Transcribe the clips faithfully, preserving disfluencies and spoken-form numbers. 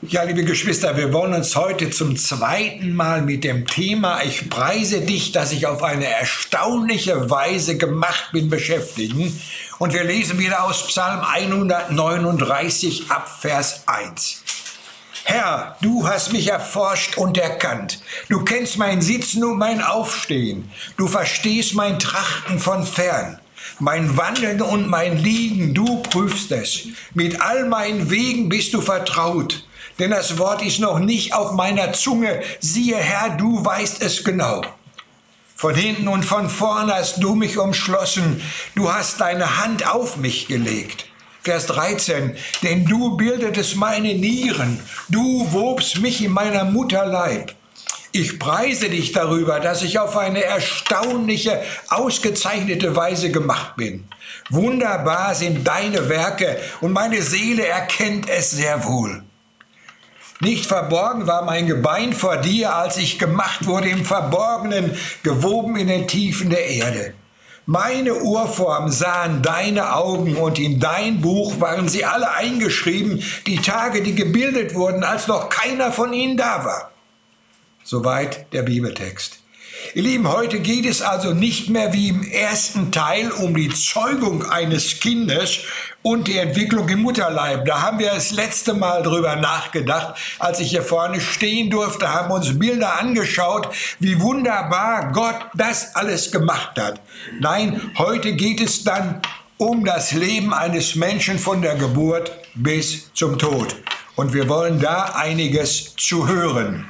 Ja, liebe Geschwister, wir wollen uns heute zum zweiten Mal mit dem Thema Ich preise dich, dass ich auf eine erstaunliche Weise gemacht bin, beschäftigen. Und wir lesen wieder aus Psalm hundertneununddreißig ab Vers eins. Herr, du hast mich erforscht und erkannt. Du kennst mein Sitzen und mein Aufstehen. Du verstehst mein Trachten von fern. Mein Wandeln und mein Liegen, du prüfst es. Mit all meinen Wegen bist du vertraut. Denn das Wort ist noch nicht auf meiner Zunge. Siehe, Herr, du weißt es genau. Von hinten und von vorn hast du mich umschlossen. Du hast deine Hand auf mich gelegt. Vers dreizehn. Denn du bildetest meine Nieren. Du wobst mich in meiner Mutter Leib. Ich preise dich darüber, dass ich auf eine erstaunliche, ausgezeichnete Weise gemacht bin. Wunderbar sind deine Werke und meine Seele erkennt es sehr wohl. Nicht verborgen war mein Gebein vor dir, als ich gemacht wurde im Verborgenen, gewoben in den Tiefen der Erde. Meine Urform sahen deine Augen und in dein Buch waren sie alle eingeschrieben, die Tage, die gebildet wurden, als noch keiner von ihnen da war. Soweit der Bibeltext. Ihr Lieben, heute geht es also nicht mehr wie im ersten Teil um die Zeugung eines Kindes und die Entwicklung im Mutterleib. Da haben wir das letzte Mal drüber nachgedacht, als ich hier vorne stehen durfte, haben uns Bilder angeschaut, wie wunderbar Gott das alles gemacht hat. Nein, heute geht es dann um das Leben eines Menschen von der Geburt bis zum Tod. Und wir wollen da einiges zu hören.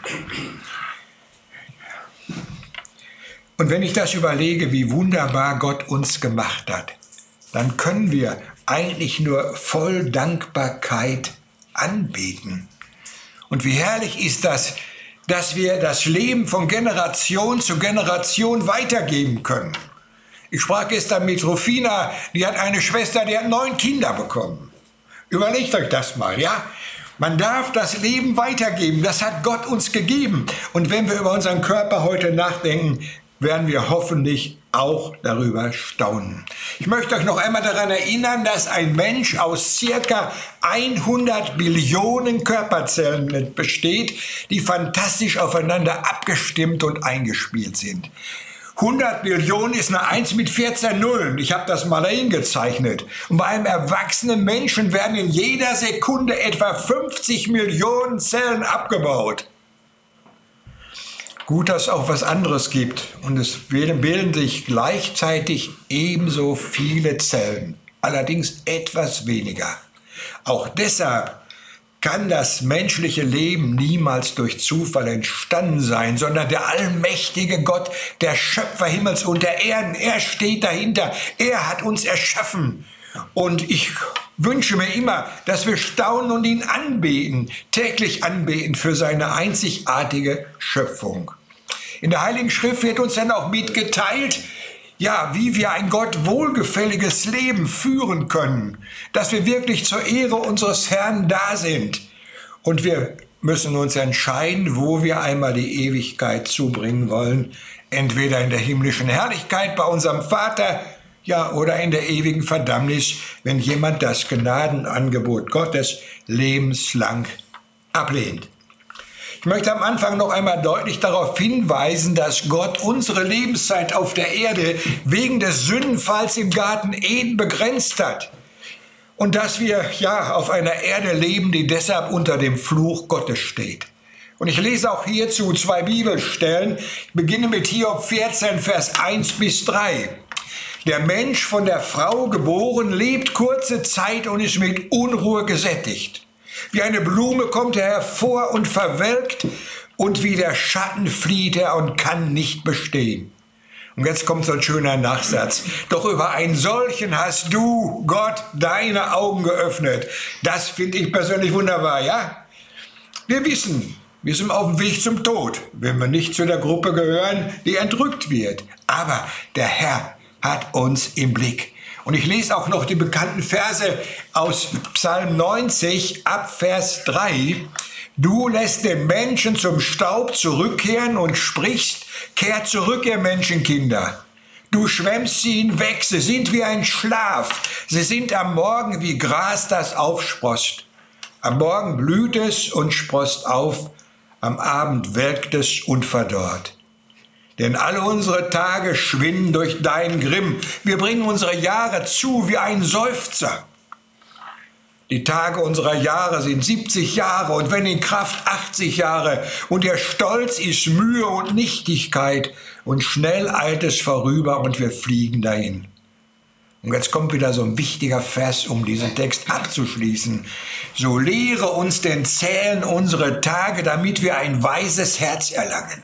Und wenn ich das überlege, wie wunderbar Gott uns gemacht hat, dann können wir eigentlich nur voll Dankbarkeit anbeten. Und wie herrlich ist das, dass wir das Leben von Generation zu Generation weitergeben können. Ich sprach gestern mit Rufina, die hat eine Schwester, die hat neun Kinder bekommen. Überlegt euch das mal, ja? Man darf das Leben weitergeben, das hat Gott uns gegeben. Und wenn wir über unseren Körper heute nachdenken, werden wir hoffentlich auch darüber staunen. Ich möchte euch noch einmal daran erinnern, dass ein Mensch aus circa hundert Billionen Körperzellen besteht, die fantastisch aufeinander abgestimmt und eingespielt sind. hundert Billionen ist eine eins mit vierzehn Nullen. Ich habe das mal eingezeichnet. Und bei einem erwachsenen Menschen werden in jeder Sekunde etwa fünfzig Millionen Zellen abgebaut. Gut, dass es auch was anderes gibt und es bilden sich gleichzeitig ebenso viele Zellen, allerdings etwas weniger. Auch deshalb kann das menschliche Leben niemals durch Zufall entstanden sein, sondern der allmächtige Gott, der Schöpfer Himmels und der Erden, er steht dahinter, er hat uns erschaffen. Und ich wünsche mir immer, dass wir staunen und ihn anbeten, täglich anbeten für seine einzigartige Schöpfung. In der Heiligen Schrift wird uns dann auch mitgeteilt, ja, wie wir ein Gott wohlgefälliges Leben führen können, dass wir wirklich zur Ehre unseres Herrn da sind. Und wir müssen uns entscheiden, wo wir einmal die Ewigkeit zubringen wollen, entweder in der himmlischen Herrlichkeit bei unserem Vater, ja, oder in der ewigen Verdammnis, wenn jemand das Gnadenangebot Gottes lebenslang ablehnt. Ich möchte am Anfang noch einmal deutlich darauf hinweisen, dass Gott unsere Lebenszeit auf der Erde wegen des Sündenfalls im Garten Eden begrenzt hat. Und dass wir ja auf einer Erde leben, die deshalb unter dem Fluch Gottes steht. Und ich lese auch hierzu zwei Bibelstellen. Ich beginne mit Hiob vierzehn, Vers eins bis drei. Der Mensch von der Frau geboren lebt kurze Zeit und ist mit Unruhe gesättigt. Wie eine Blume kommt er hervor und verwelkt, und wie der Schatten flieht er und kann nicht bestehen. Und jetzt kommt so ein schöner Nachsatz. Doch über einen solchen hast du, Gott, deine Augen geöffnet. Das finde ich persönlich wunderbar, ja? Wir wissen, wir sind auf dem Weg zum Tod, wenn wir nicht zu der Gruppe gehören, die entrückt wird. Aber der Herr hat uns im Blick. Und ich lese auch noch die bekannten Verse aus Psalm neunzig ab Vers drei. Du lässt den Menschen zum Staub zurückkehren und sprichst, kehrt zurück, ihr Menschenkinder. Du schwemmst sie hinweg, sie sind wie ein Schlaf, sie sind am Morgen wie Gras, das aufsproßt. Am Morgen blüht es und sproßt auf, am Abend welkt es und verdorrt. Denn alle unsere Tage schwinden durch deinen Grimm. Wir bringen unsere Jahre zu wie ein Seufzer. Die Tage unserer Jahre sind siebzig Jahre und wenn in Kraft achtzig Jahre. Und der Stolz ist Mühe und Nichtigkeit und schnell eilt es vorüber und wir fliegen dahin. Und jetzt kommt wieder so ein wichtiger Vers, um diesen Text abzuschließen. So lehre uns denn zählen unsere Tage, damit wir ein weises Herz erlangen.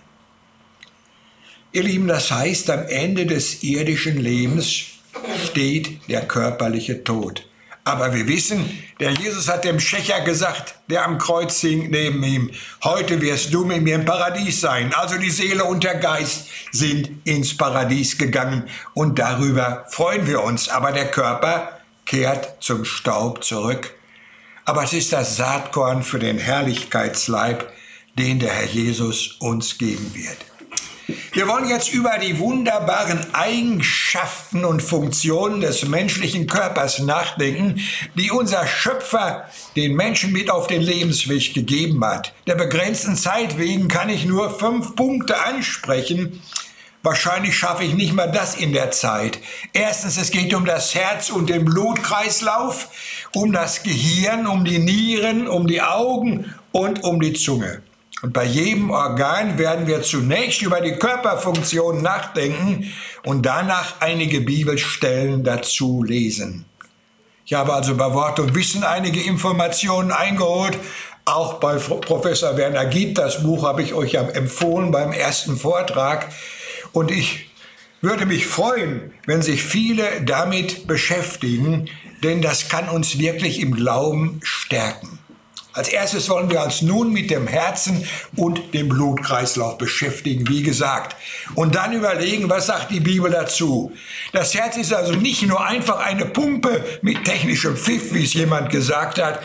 Ihr Lieben, das heißt, am Ende des irdischen Lebens steht der körperliche Tod. Aber wir wissen, der Jesus hat dem Schächer gesagt, der am Kreuz hing neben ihm, heute wirst du mit mir im Paradies sein. Also die Seele und der Geist sind ins Paradies gegangen und darüber freuen wir uns. Aber der Körper kehrt zum Staub zurück. Aber es ist das Saatkorn für den Herrlichkeitsleib, den der Herr Jesus uns geben wird. Wir wollen jetzt über die wunderbaren Eigenschaften und Funktionen des menschlichen Körpers nachdenken, die unser Schöpfer den Menschen mit auf den Lebensweg gegeben hat. Der begrenzten Zeit wegen kann ich nur fünf Punkte ansprechen. Wahrscheinlich schaffe ich nicht mal das in der Zeit. Erstens, es geht um das Herz und den Blutkreislauf, um das Gehirn, um die Nieren, um die Augen und um die Zunge. Und bei jedem Organ werden wir zunächst über die Körperfunktion nachdenken und danach einige Bibelstellen dazu lesen. Ich habe also bei Wort und Wissen einige Informationen eingeholt, auch bei Professor Werner Gieb. Das Buch habe ich euch ja empfohlen beim ersten Vortrag. Und ich würde mich freuen, wenn sich viele damit beschäftigen, denn das kann uns wirklich im Glauben stärken. Als erstes wollen wir uns nun mit dem Herzen und dem Blutkreislauf beschäftigen, wie gesagt. Und dann überlegen, was sagt die Bibel dazu. Das Herz ist also nicht nur einfach eine Pumpe mit technischem Pfiff, wie es jemand gesagt hat.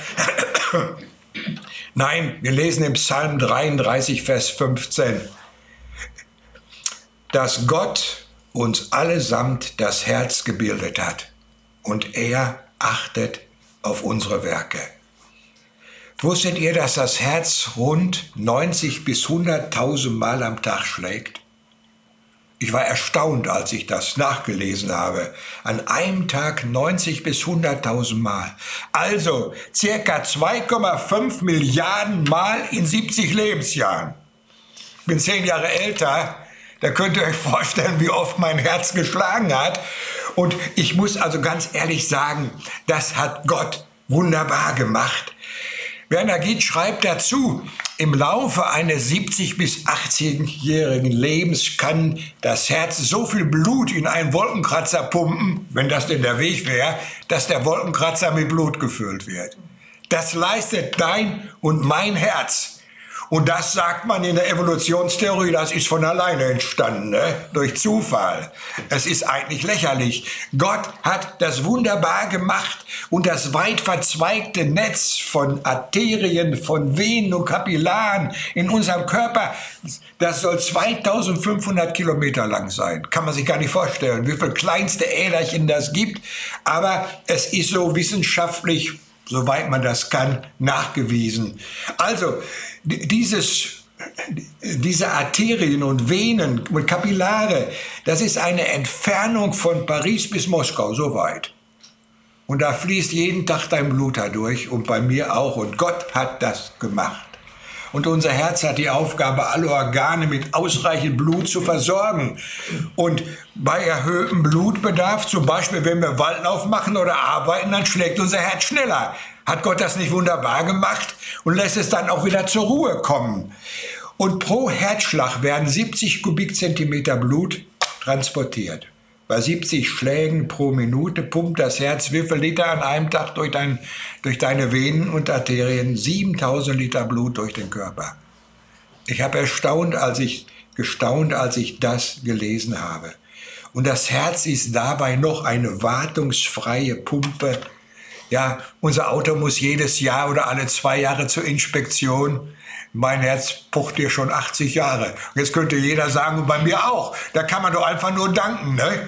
Nein, wir lesen im Psalm dreiunddreißig, Vers fünfzehn, dass Gott uns allesamt das Herz gebildet hat und er achtet auf unsere Werke. Wusstet ihr, dass das Herz rund neunzig bis hunderttausend Mal am Tag schlägt? Ich war erstaunt, als ich das nachgelesen habe. An einem Tag neunzig bis hunderttausend Mal. Also circa zwei Komma fünf Milliarden Mal in siebzig Lebensjahren. Ich bin zehn Jahre älter. Da könnt ihr euch vorstellen, wie oft mein Herz geschlagen hat. Und ich muss also ganz ehrlich sagen, das hat Gott wunderbar gemacht. Werner Gieb schreibt dazu, im Laufe eines siebzig- bis achtzigjährigen Lebens kann das Herz so viel Blut in einen Wolkenkratzer pumpen, wenn das denn der Weg wäre, dass der Wolkenkratzer mit Blut gefüllt wird. Das leistet dein und mein Herz. Und das sagt man in der Evolutionstheorie, das ist von alleine entstanden, ne? Durch Zufall. Es ist eigentlich lächerlich. Gott hat das wunderbar gemacht und das weit verzweigte Netz von Arterien, von Venen und Kapillaren in unserem Körper, das soll zweitausendfünfhundert Kilometer lang sein. Kann man sich gar nicht vorstellen, wie viele kleinste Äderchen das gibt. Aber es ist so wissenschaftlich, soweit man das kann, nachgewiesen. Also, dieses, diese Arterien und Venen und Kapillare, das ist eine Entfernung von Paris bis Moskau, so weit. Und da fließt jeden Tag dein Blut dadurch und bei mir auch. Und Gott hat das gemacht. Und unser Herz hat die Aufgabe, alle Organe mit ausreichend Blut zu versorgen. Und bei erhöhtem Blutbedarf, zum Beispiel wenn wir Waldlauf machen oder arbeiten, dann schlägt unser Herz schneller. Hat Gott das nicht wunderbar gemacht und lässt es dann auch wieder zur Ruhe kommen. Und pro Herzschlag werden siebzig Kubikzentimeter Blut transportiert. Bei siebzig Schlägen pro Minute pumpt das Herz wie viel Liter an einem Tag durch, dein, durch deine Venen und Arterien? siebentausend Liter Blut durch den Körper. Ich habe erstaunt, als ich, gestaunt, als ich das gelesen habe. Und das Herz ist dabei noch eine wartungsfreie Pumpe. Ja, unser Auto muss jedes Jahr oder alle zwei Jahre zur Inspektion. Mein Herz pocht hier schon achtzig Jahre. Jetzt könnte jeder sagen, und bei mir auch. Da kann man doch einfach nur danken, ne?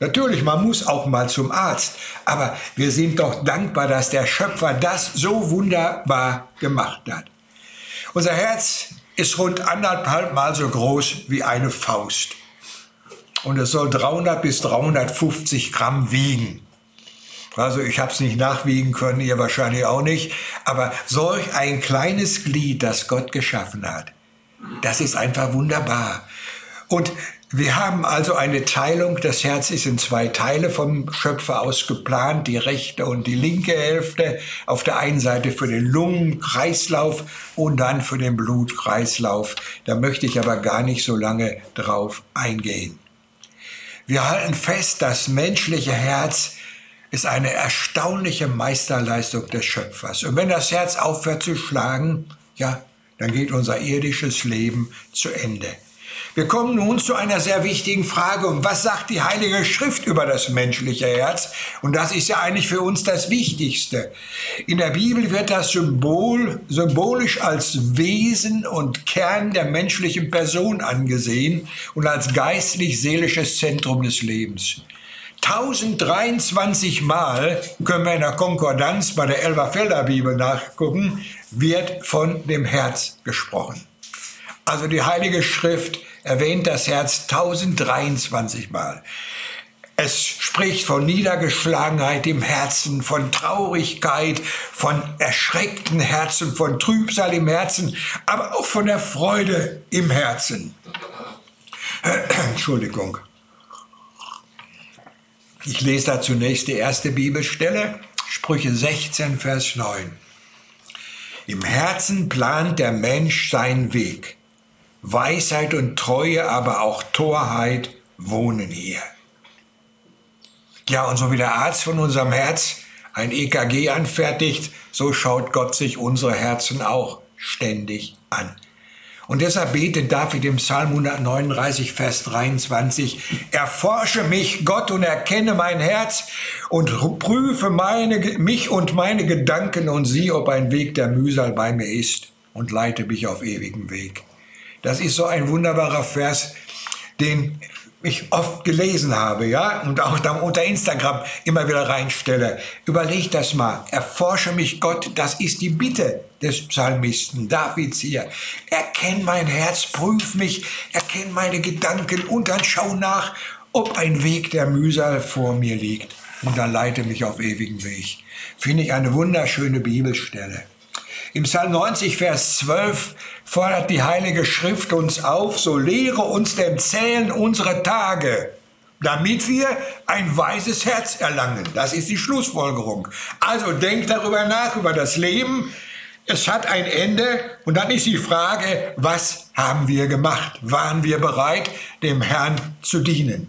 Natürlich, man muss auch mal zum Arzt, aber wir sind doch dankbar, dass der Schöpfer das so wunderbar gemacht hat. Unser Herz ist rund anderthalb Mal so groß wie eine Faust. Und es soll dreihundert bis dreihundertfünfzig Gramm wiegen. Also ich habe es nicht nachwiegen können, ihr wahrscheinlich auch nicht. Aber solch ein kleines Glied, das Gott geschaffen hat, das ist einfach wunderbar. Und wir haben also eine Teilung, das Herz ist in zwei Teile vom Schöpfer aus geplant, die rechte und die linke Hälfte. Auf der einen Seite für den Lungenkreislauf und dann für den Blutkreislauf. Da möchte ich aber gar nicht so lange drauf eingehen. Wir halten fest, das menschliche Herz ist eine erstaunliche Meisterleistung des Schöpfers. Und wenn das Herz aufhört zu schlagen, ja, dann geht unser irdisches Leben zu Ende. Wir kommen nun zu einer sehr wichtigen Frage. Und was sagt die Heilige Schrift über das menschliche Herz? Und das ist ja eigentlich für uns das Wichtigste. In der Bibel wird das Symbol, symbolisch als Wesen und Kern der menschlichen Person angesehen und als geistlich-seelisches Zentrum des Lebens. tausenddreiundzwanzig Mal, können wir in der Konkordanz bei der Elberfelder Bibel nachgucken, wird von dem Herz gesprochen. Also die Heilige Schrift erwähnt das Herz tausenddreiundzwanzig Mal. Es spricht von Niedergeschlagenheit im Herzen, von Traurigkeit, von erschreckten Herzen, von Trübsal im Herzen, aber auch von der Freude im Herzen. Entschuldigung. Ich lese da zunächst die erste Bibelstelle, Sprüche sechzehn, Vers neun. Im Herzen plant der Mensch seinen Weg. Weisheit und Treue, aber auch Torheit wohnen hier. Ja, und so wie der Arzt von unserem Herz ein E K G anfertigt, so schaut Gott sich unsere Herzen auch ständig an. Und deshalb betet David im Psalm hundertneununddreißig, Vers dreiundzwanzig, erforsche mich, Gott, und erkenne mein Herz und prüfe meine, mich und meine Gedanken und sieh, ob ein Weg der Mühsal bei mir ist, und leite mich auf ewigen Weg. Das ist so ein wunderbarer Vers, den ich oft gelesen habe, ja, und auch da unter Instagram immer wieder reinstelle. Überleg das mal. Erforsche mich, Gott. Das ist die Bitte des Psalmisten Davids hier. Erkenn mein Herz, prüf mich, erkenn meine Gedanken und dann schau nach, ob ein Weg der Mühsal vor mir liegt. Und dann leite mich auf ewigen Weg. Finde ich eine wunderschöne Bibelstelle. Im Psalm neunzig, Vers zwölf fordert die Heilige Schrift uns auf, so lehre uns denn zählen unsere Tage, damit wir ein weises Herz erlangen. Das ist die Schlussfolgerung. Also denkt darüber nach, über das Leben. Es hat ein Ende und dann ist die Frage, was haben wir gemacht? Waren wir bereit, dem Herrn zu dienen?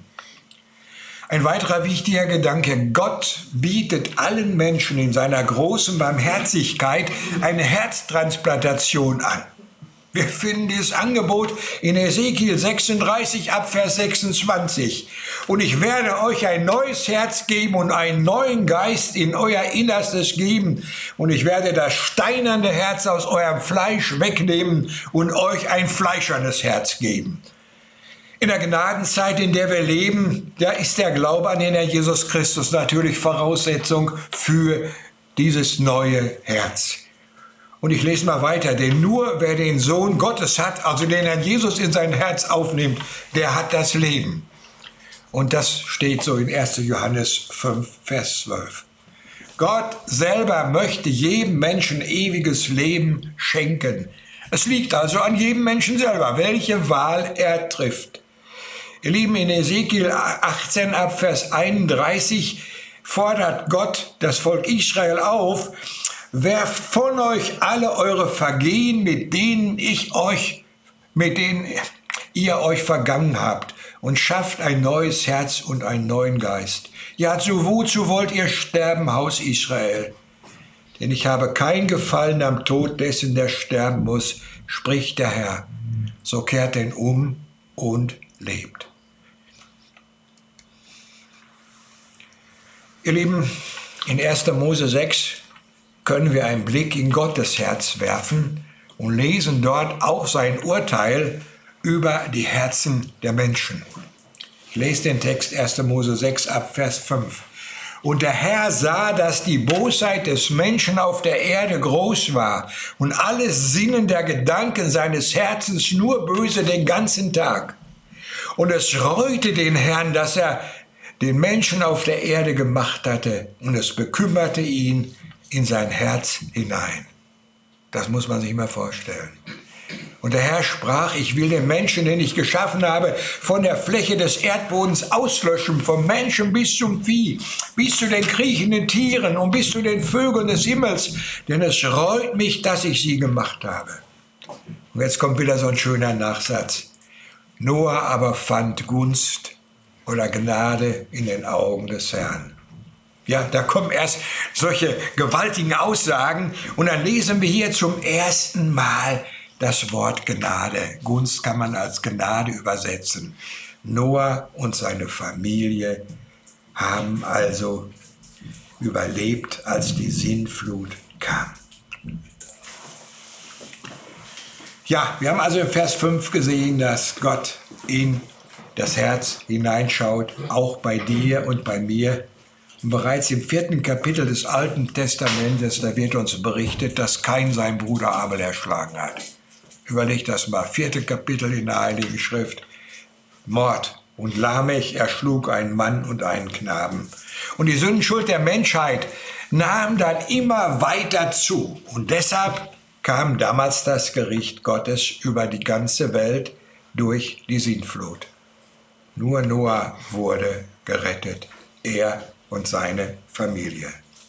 Ein weiterer wichtiger Gedanke, Gott bietet allen Menschen in seiner großen Barmherzigkeit eine Herztransplantation an. Wir finden dieses Angebot in Ezekiel sechsunddreißig, ab Vers sechsundzwanzig. Und ich werde euch ein neues Herz geben und einen neuen Geist in euer Innerstes geben. Und ich werde das steinerne Herz aus eurem Fleisch wegnehmen und euch ein fleischernes Herz geben. In der Gnadenzeit, in der wir leben, da ist der Glaube an den Herrn Jesus Christus natürlich Voraussetzung für dieses neue Herz. Und ich lese mal weiter, denn nur wer den Sohn Gottes hat, also den Herrn Jesus in sein Herz aufnimmt, der hat das Leben. Und das steht so in erster Johannes fünf, Vers zwölf. Gott selber möchte jedem Menschen ewiges Leben schenken. Es liegt also an jedem Menschen selber, welche Wahl er trifft. Ihr Lieben, in Ezekiel achtzehn, ab Vers einunddreißig fordert Gott das Volk Israel auf, werft von euch alle eure Vergehen, mit denen ich euch, mit denen ihr euch vergangen habt, und schafft ein neues Herz und einen neuen Geist. Ja, zu wozu wollt ihr sterben, Haus Israel? Denn ich habe kein Gefallen am Tod dessen, der sterben muss, spricht der Herr. So kehrt denn um und lebt. Ihr Lieben, in erster Mose sechs können wir einen Blick in Gottes Herz werfen und lesen dort auch sein Urteil über die Herzen der Menschen. Ich lese den Text erster Mose sechs ab Vers fünf. Und der Herr sah, dass die Bosheit des Menschen auf der Erde groß war und alles Sinnen der Gedanken seines Herzens nur böse den ganzen Tag. Und es reute den Herrn, dass er den Menschen auf der Erde gemacht hatte, und es bekümmerte ihn in sein Herz hinein. Das muss man sich mal vorstellen. Und der Herr sprach, ich will den Menschen, den ich geschaffen habe, von der Fläche des Erdbodens auslöschen, vom Menschen bis zum Vieh, bis zu den kriechenden Tieren und bis zu den Vögeln des Himmels, denn es reut mich, dass ich sie gemacht habe. Und jetzt kommt wieder so ein schöner Nachsatz. Noah aber fand Gunst oder Gnade in den Augen des Herrn. Ja, da kommen erst solche gewaltigen Aussagen und dann lesen wir hier zum ersten Mal das Wort Gnade. Gunst kann man als Gnade übersetzen. Noah und seine Familie haben also überlebt, als die Sintflut kam. Ja, wir haben also im Vers fünf gesehen, dass Gott in das Herz hineinschaut, auch bei dir und bei mir. Und bereits im vierten Kapitel des Alten Testamentes, da wird uns berichtet, dass Kain seinen Bruder Abel erschlagen hat. Überleg das mal, vierte Kapitel in der Heiligen Schrift. Mord. Und Lamech erschlug einen Mann und einen Knaben. Und die Sündenschuld der Menschheit nahm dann immer weiter zu. Und deshalb kam damals das Gericht Gottes über die ganze Welt durch die Sintflut. Nur Noah wurde gerettet, er und seine Familie.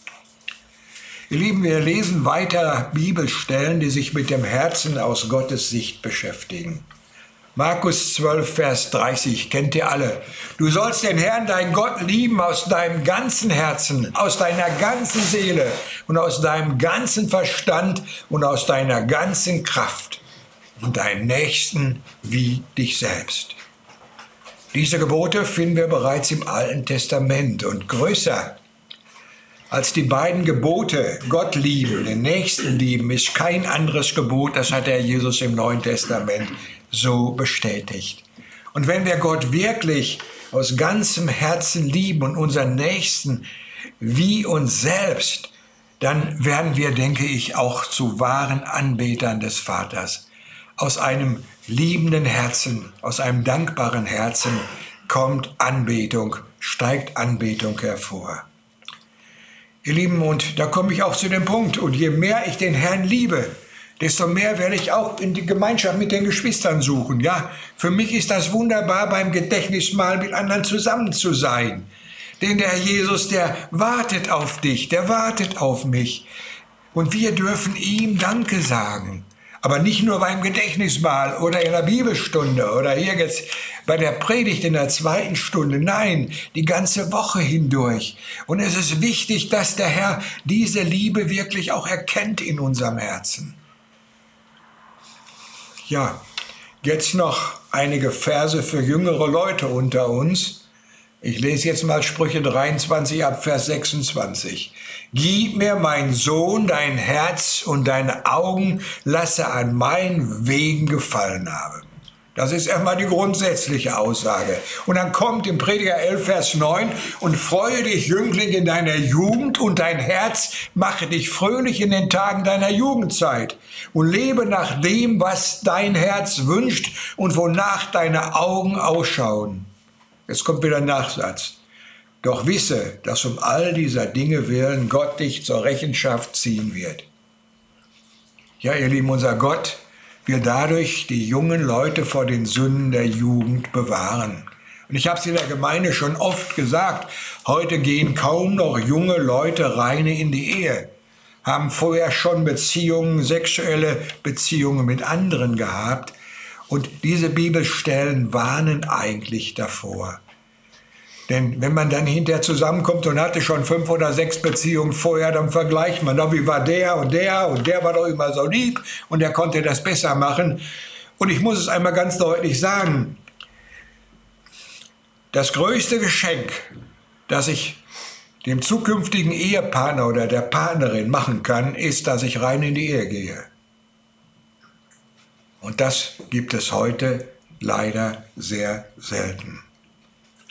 Ihr Lieben, wir lesen weiter Bibelstellen, die sich mit dem Herzen aus Gottes Sicht beschäftigen. Markus zwölf, Vers dreißig, kennt ihr alle. Du sollst den Herrn, dein Gott, lieben aus deinem ganzen Herzen, aus deiner ganzen Seele und aus deinem ganzen Verstand und aus deiner ganzen Kraft und deinen Nächsten wie dich selbst. Diese Gebote finden wir bereits im Alten Testament und größer als die beiden Gebote, Gott lieben, den Nächsten lieben, ist kein anderes Gebot, das hat der Jesus im Neuen Testament so bestätigt. Und wenn wir Gott wirklich aus ganzem Herzen lieben und unseren Nächsten wie uns selbst, dann werden wir, denke ich, auch zu wahren Anbetern des Vaters. Aus einem liebenden Herzen, aus einem dankbaren Herzen kommt Anbetung, steigt Anbetung hervor. Ihr Lieben, und da komme ich auch zu dem Punkt, und je mehr ich den Herrn liebe, desto mehr werde ich auch in die Gemeinschaft mit den Geschwistern suchen. Ja, für mich ist das wunderbar, beim Gedächtnismahl mit anderen zusammen zu sein. Denn der Herr Jesus, der wartet auf dich, der wartet auf mich. Und wir dürfen ihm Danke sagen. Aber nicht nur beim Gedächtnismahl oder in der Bibelstunde oder hier jetzt bei der Predigt in der zweiten Stunde. Nein, die ganze Woche hindurch. Und es ist wichtig, dass der Herr diese Liebe wirklich auch erkennt in unserem Herzen. Ja, jetzt noch einige Verse für jüngere Leute unter uns. Ich lese jetzt mal Sprüche dreiundzwanzig ab Vers sechsundzwanzig. Gib mir, mein Sohn, dein Herz und deine Augen, lasse an meinen Wegen gefallen haben. Das ist erstmal die grundsätzliche Aussage. Und dann kommt im Prediger elf, Vers neun, und freue dich, Jüngling, in deiner Jugend, und dein Herz mache dich fröhlich in den Tagen deiner Jugendzeit. Und lebe nach dem, was dein Herz wünscht und wonach deine Augen ausschauen. Jetzt kommt wieder ein Nachsatz. Doch wisse, dass um all dieser Dinge willen Gott dich zur Rechenschaft ziehen wird. Ja, ihr Lieben, unser Gott will dadurch die jungen Leute vor den Sünden der Jugend bewahren. Und ich habe es in der Gemeinde schon oft gesagt, heute gehen kaum noch junge Leute rein in die Ehe, haben vorher schon Beziehungen, sexuelle Beziehungen mit anderen gehabt. Und diese Bibelstellen warnen eigentlich davor. Denn wenn man dann hinterher zusammenkommt und hatte schon fünf oder sechs Beziehungen vorher, dann vergleicht man, na, wie war der und der und der war doch immer so lieb und der konnte das besser machen. Und ich muss es einmal ganz deutlich sagen, das größte Geschenk, das ich dem zukünftigen Ehepartner oder der Partnerin machen kann, ist, dass ich rein in die Ehe gehe. Und das gibt es heute leider sehr selten.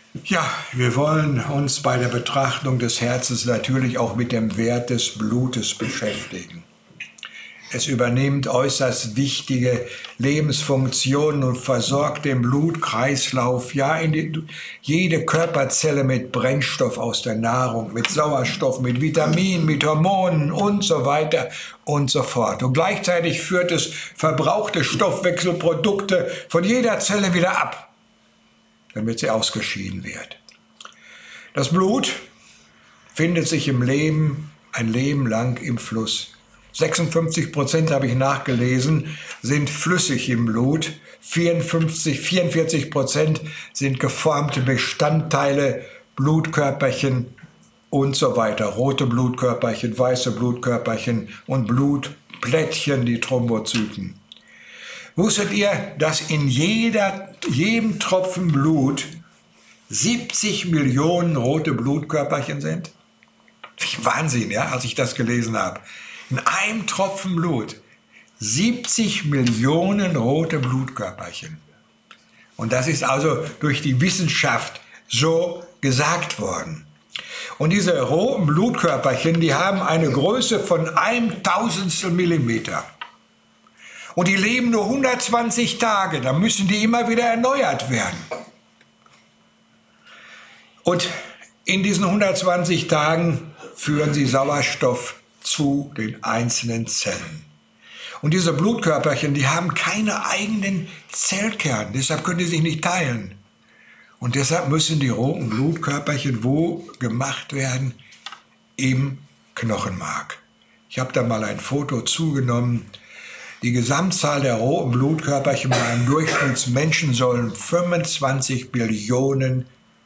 Ja, wir wollen uns bei der Betrachtung des Herzens natürlich auch mit dem Wert des Blutes beschäftigen. Es übernimmt äußerst wichtige Lebensfunktionen und versorgt den Blutkreislauf, ja, in die, jede Körperzelle mit Brennstoff aus der Nahrung, mit Sauerstoff, mit Vitaminen, mit Hormonen und so weiter und so fort. Und gleichzeitig führt es verbrauchte Stoffwechselprodukte von jeder Zelle wieder ab, damit sie ausgeschieden wird. Das Blut findet sich im Leben ein Leben lang im Fluss. sechsundfünfzig Prozent, habe ich nachgelesen, sind flüssig im Blut, vierundfünfzig, vierundvierzig Prozent sind geformte Bestandteile, Blutkörperchen und so weiter. Rote Blutkörperchen, weiße Blutkörperchen und Blutplättchen, die Thrombozyten. Wusstet ihr, dass in jeder, jedem Tropfen Blut siebzig Millionen rote Blutkörperchen sind? Wahnsinn, ja, als ich das gelesen habe. In einem Tropfen Blut siebzig Millionen rote Blutkörperchen. Und das ist also durch die Wissenschaft so gesagt worden. Und diese roten Blutkörperchen, die haben eine Größe von einem Tausendstel Millimeter. Und die leben nur hundertzwanzig Tage, da müssen die immer wieder erneuert werden. Und in diesen hundertzwanzig Tagen führen sie Sauerstoff zu den einzelnen Zellen. Und diese Blutkörperchen, die haben keine eigenen Zellkerne, deshalb können die sich nicht teilen. Und deshalb müssen die roten Blutkörperchen wo gemacht werden? Im Knochenmark. Ich habe da mal ein Foto zugenommen. Die Gesamtzahl der roten Blutkörperchen bei einem Durchschnittsmenschen sollen fünfundzwanzig Billionen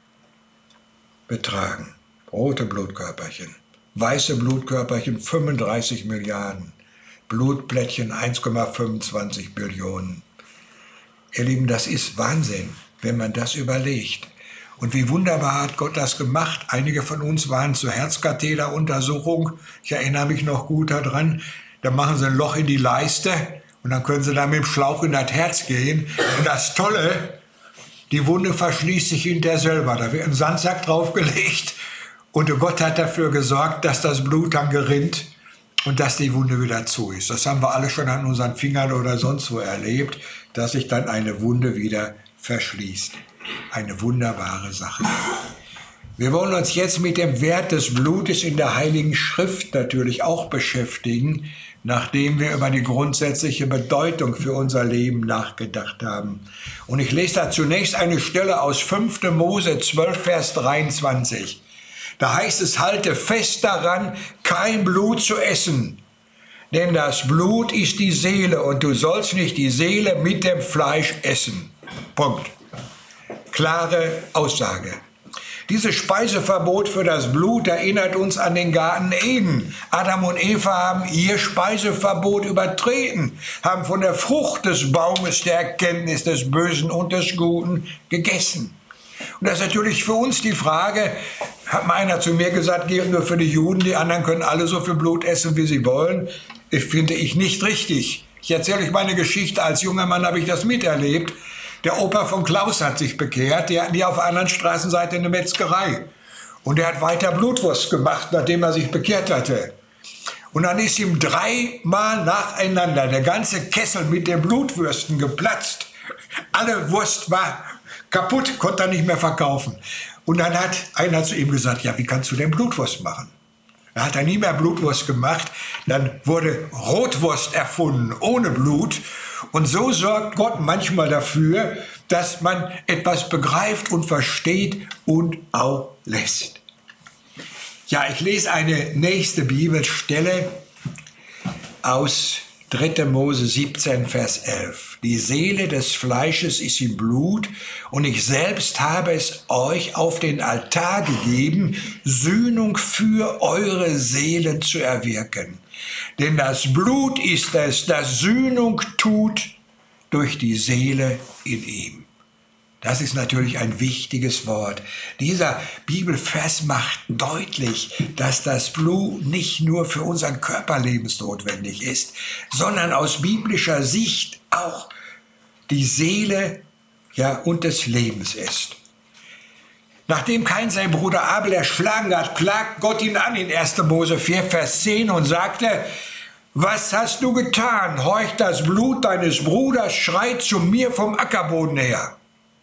betragen. Rote Blutkörperchen. Weiße Blutkörperchen fünfunddreißig Milliarden, Blutplättchen eins Komma fünfundzwanzig Billionen. Ihr Lieben, das ist Wahnsinn, wenn man das überlegt. Und wie wunderbar hat Gott das gemacht. Einige von uns waren zur Herzkatheteruntersuchung. Ich erinnere mich noch gut daran. Da machen sie ein Loch in die Leiste und dann können sie da mit dem Schlauch in das Herz gehen. Und das Tolle, die Wunde verschließt sich hinterher selber. Da wird ein Sandsack draufgelegt. Und Gott hat dafür gesorgt, dass das Blut dann gerinnt und dass die Wunde wieder zu ist. Das haben wir alle schon an unseren Fingern oder sonst wo erlebt, dass sich dann eine Wunde wieder verschließt. Eine wunderbare Sache. Wir wollen uns jetzt mit dem Wert des Blutes in der Heiligen Schrift natürlich auch beschäftigen, nachdem wir über die grundsätzliche Bedeutung für unser Leben nachgedacht haben. Und ich lese da zunächst eine Stelle aus fünfter Mose zwölf, Vers dreiundzwanzig. Da heißt es, halte fest daran, kein Blut zu essen, denn das Blut ist die Seele und du sollst nicht die Seele mit dem Fleisch essen. Punkt. Klare Aussage. Dieses Speiseverbot für das Blut erinnert uns an den Garten Eden. Adam und Eva haben ihr Speiseverbot übertreten, haben von der Frucht des Baumes der Erkenntnis des Bösen und des Guten gegessen. Und das ist natürlich für uns die Frage, hat mal einer zu mir gesagt, gilt nur für die Juden, die anderen können alle so viel Blut essen, wie sie wollen. Das finde ich nicht richtig. Ich erzähle euch meine Geschichte, als junger Mann habe ich das miterlebt. Der Opa von Klaus hat sich bekehrt, der hat die auf der anderen Straßenseite eine Metzgerei. Und er hat weiter Blutwurst gemacht, nachdem er sich bekehrt hatte. Und dann ist ihm dreimal nacheinander der ganze Kessel mit den Blutwürsten geplatzt. Alle Wurst war kaputt, konnte er nicht mehr verkaufen. Und dann hat einer zu ihm gesagt, ja, wie kannst du denn Blutwurst machen? Er hat dann nie mehr Blutwurst gemacht. Dann wurde Rotwurst erfunden, ohne Blut. Und so sorgt Gott manchmal dafür, dass man etwas begreift und versteht und auch lässt. Ja, ich lese eine nächste Bibelstelle aus dritter Mose siebzehn, Vers elf. Die Seele des Fleisches ist im Blut und ich selbst habe es euch auf den Altar gegeben, Sühnung für eure Seelen zu erwirken. Denn das Blut ist es, das Sühnung tut durch die Seele in ihm. Das ist natürlich ein wichtiges Wort. Dieser Bibelvers macht deutlich, dass das Blut nicht nur für unseren Körper lebensnotwendig ist, sondern aus biblischer Sicht auch die Seele, ja, und des Lebens ist. Nachdem Kain seinen Bruder Abel erschlagen hat, klagt Gott ihn an in erster Mose vier, Vers zehn und sagte: Was hast du getan? Horch, das Blut deines Bruders schreit zu mir vom Ackerboden her.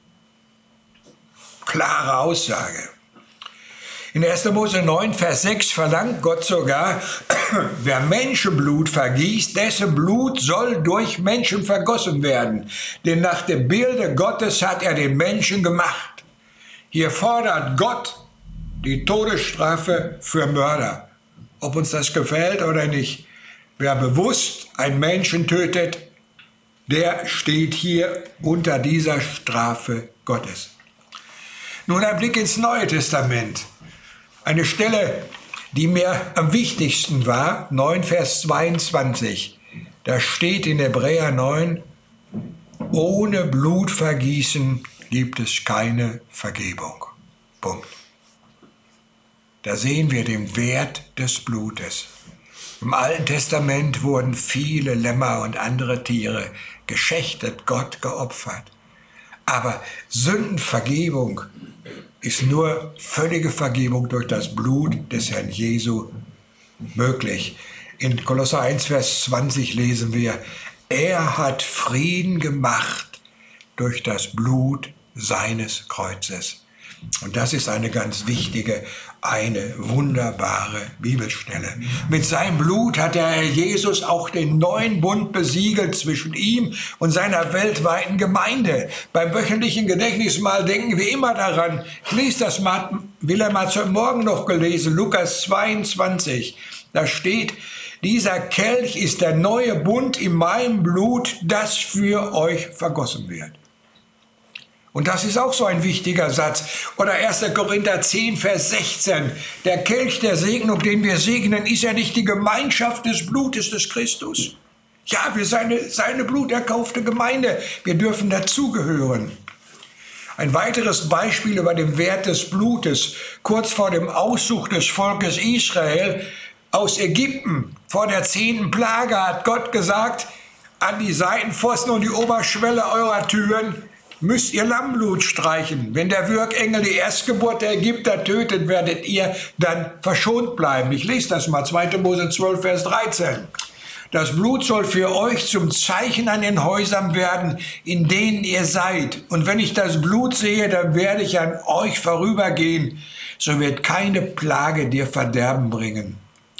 Klare Aussage. In erster Mose neun, Vers sechs verlangt Gott sogar, wer Menschenblut vergießt, dessen Blut soll durch Menschen vergossen werden. Denn nach dem Bilde Gottes hat er den Menschen gemacht. Hier fordert Gott die Todesstrafe für Mörder. Ob uns das gefällt oder nicht. Wer bewusst einen Menschen tötet, der steht hier unter dieser Strafe Gottes. Nun ein Blick ins Neue Testament. Eine Stelle, die mir am wichtigsten war, neun, Vers zweiundzwanzig. Da steht in Hebräer neun, ohne Blutvergießen gibt es keine Vergebung. Punkt. Da sehen wir den Wert des Blutes. Im Alten Testament wurden viele Lämmer und andere Tiere geschächtet, Gott geopfert. Aber Sündenvergebung ist nur völlige Vergebung durch das Blut des Herrn Jesu möglich. In Kolosser eins, Vers zwanzig lesen wir, er hat Frieden gemacht durch das Blut seines Kreuzes. Und das ist eine ganz wichtige, eine wunderbare Bibelstelle. Mit seinem Blut hat der Herr Jesus auch den neuen Bund besiegelt zwischen ihm und seiner weltweiten Gemeinde. Beim wöchentlichen Gedächtnismahl denken wir immer daran. Ich lese das mal, Wilhelm hat es heute Morgen noch gelesen, Lukas zweiundzwanzig. Da steht, dieser Kelch ist der neue Bund in meinem Blut, das für euch vergossen wird. Und das ist auch so ein wichtiger Satz. Oder erster Korinther zehn, Vers sechzehn. Der Kelch der Segnung, den wir segnen, ist ja nicht die Gemeinschaft des Blutes des Christus. Ja, wir seine, seine bluterkaufte Gemeinde. Wir dürfen dazugehören. Ein weiteres Beispiel über den Wert des Blutes. Kurz vor dem Auszug des Volkes Israel aus Ägypten, vor der zehnten Plage, hat Gott gesagt, an die Seitenpfosten und die Oberschwelle eurer Türen müsst ihr Lammblut streichen. Wenn der Würgengel die Erstgeburt der Ägypter tötet, werdet ihr dann verschont bleiben. Ich lese das mal, zweiter Mose zwölf, Vers dreizehn. Das Blut soll für euch zum Zeichen an den Häusern werden, in denen ihr seid. Und wenn ich das Blut sehe, dann werde ich an euch vorübergehen. So wird keine Plage dir Verderben bringen.